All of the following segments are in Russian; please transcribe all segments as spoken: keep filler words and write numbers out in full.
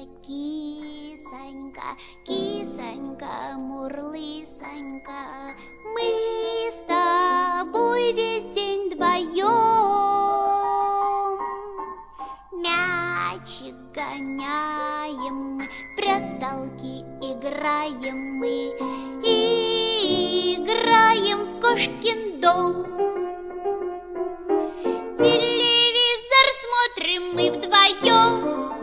кисонька, кисонька, мурлысонька, мы с тобой весь день вдвоем. Мячик гоняем мы, пряталки играем мы, и играем в кошкин дом. Телевизор смотрим мы вдвоем,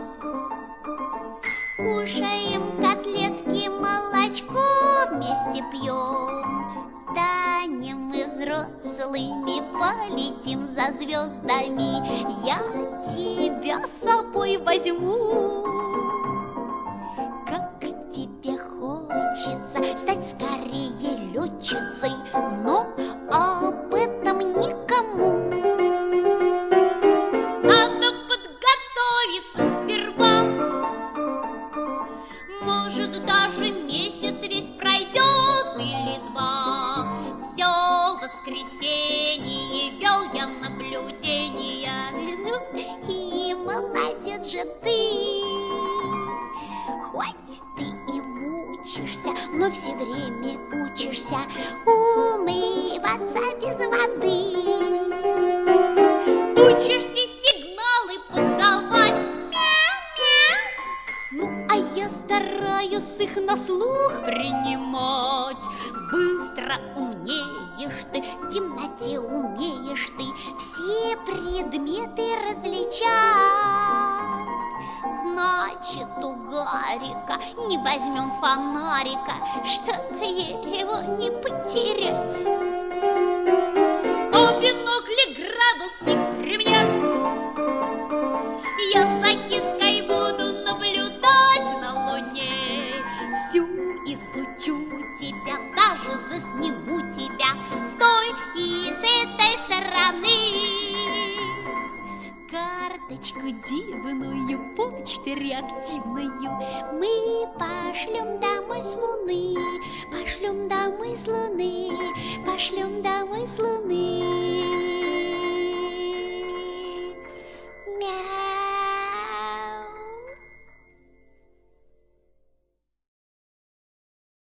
кушаем котлетки, молочко вместе пьем. Станем мы взрослыми, полетим за звездами, я тебя с собой возьму. Как тебе хочется стать скорее летчицей, но об этом никому. Надо подготовиться сперва, может, даже месяц весь пройдет или два. Все воскресенье вел я наблюдения, ну и молодец же ты. Хоть ты и мучишься, но все время учишься умываться без воды. Учишься сигналы подавать, мяу-мяу. Ну, а я стараюсь их на слух принимать. Быстро умнеешь ты, в темноте умеешь ты все предметы различать. Значит, у Гарика не возьмем фонарика, чтобы его не потерять. А бинокли градусник при мне, я за киской буду наблюдать на Луне. Всю изучу тебя, даже засниму тебя. Стой и с этой стороны. Карточку дивную, почту реактивную мы пошлем домой с Луны, пошлем домой с Луны, пошлем домой с Луны.